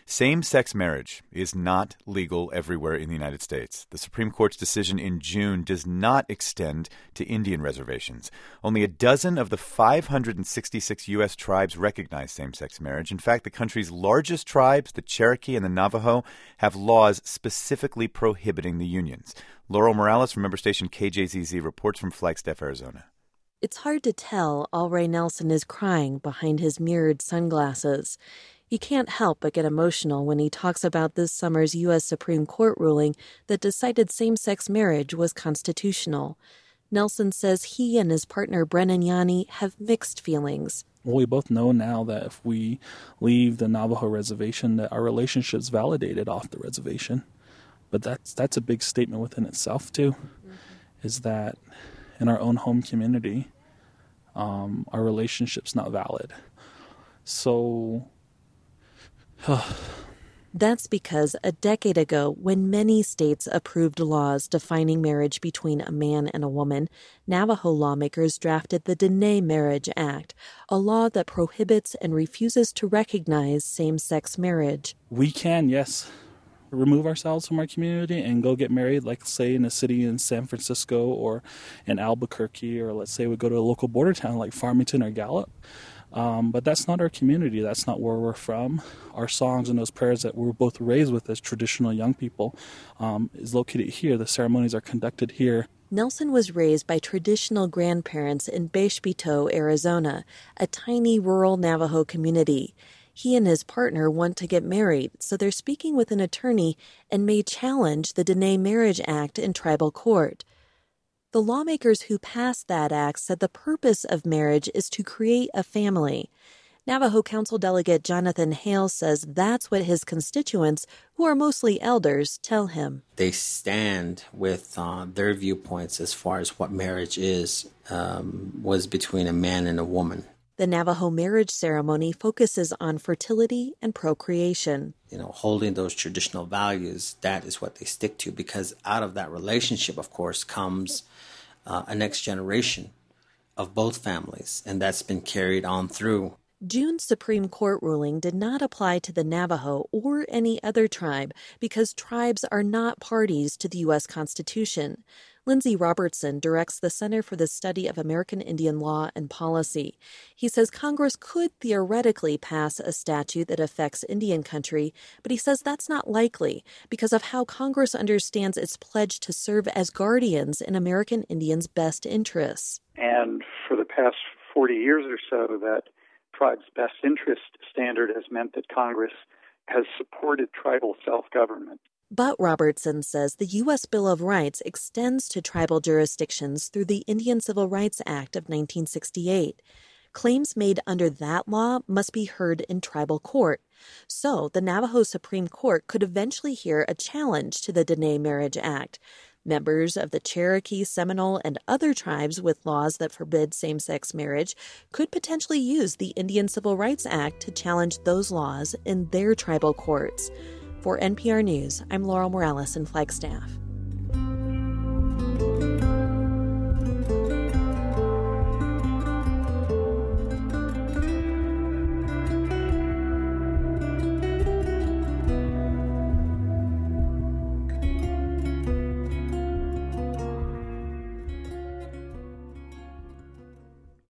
Same-sex marriage is not legal everywhere in the United States. The Supreme Court's decision in June does not extend to Indian reservations. Only a dozen of the 566 U.S. tribes recognize same-sex marriage. In fact, the country's largest tribes, the Cherokee and the Navajo, have laws specifically prohibiting the unions. Laurel Morales from member station KJZZ reports from Flagstaff, Arizona. It's hard to tell Alray Nelson is crying behind his mirrored sunglasses. He can't help but get emotional when he talks about this summer's U.S. Supreme Court ruling that decided same-sex marriage was constitutional. Nelson says he and his partner Brennan Yanni have mixed feelings. Well, we both know now that if we leave the Navajo reservation, that our relationship's validated off the reservation. But that's a big statement within itself, too, is that in our own home community, our relationship's not valid. So That's because a decade ago, when many states approved laws defining marriage between a man and a woman, Navajo lawmakers drafted the Dene Marriage Act, a law that prohibits and refuses to recognize same-sex marriage. We can, yes, remove ourselves from our community and go get married, like, say, in a city in San Francisco or in Albuquerque, or let's say we go to a local border town like Farmington or Gallup. But that's not our community. That's not where we're from. Our songs and those prayers that we're both raised with as traditional young people is located here. The ceremonies are conducted here. Nelson was raised by traditional grandparents in Bexpito, Arizona, a tiny rural Navajo community. He and his partner want to get married, so they're speaking with an attorney and may challenge the Dene Marriage Act in tribal court. The lawmakers who passed that act said the purpose of marriage is to create a family. Navajo Council Delegate Jonathan Hale says that's what his constituents, who are mostly elders, tell him. They stand with their viewpoints as far as what marriage is, was between a man and a woman. The Navajo marriage ceremony focuses on fertility and procreation. Holding those traditional values, that is what they stick to, because out of that relationship, of course, comes a next generation of both families, and that's been carried on through. June's Supreme Court ruling did not apply to the Navajo or any other tribe because tribes are not parties to the U.S. Constitution. Lindsay Robertson directs the Center for the Study of American Indian Law and Policy. He says Congress could theoretically pass a statute that affects Indian country, but he says that's not likely because of how Congress understands its pledge to serve as guardians in American Indians' best interests. And for the past 40 years or so, that tribe's best interest standard has meant that Congress has supported tribal self-government. But Robertson says the U.S. Bill of Rights extends to tribal jurisdictions through the Indian Civil Rights Act of 1968. Claims made under that law must be heard in tribal court. So the Navajo Supreme Court could eventually hear a challenge to the Dene Marriage Act. Members of the Cherokee, Seminole, and other tribes with laws that forbid same-sex marriage could potentially use the Indian Civil Rights Act to challenge those laws in their tribal courts. For NPR News, I'm Laurel Morales in Flagstaff.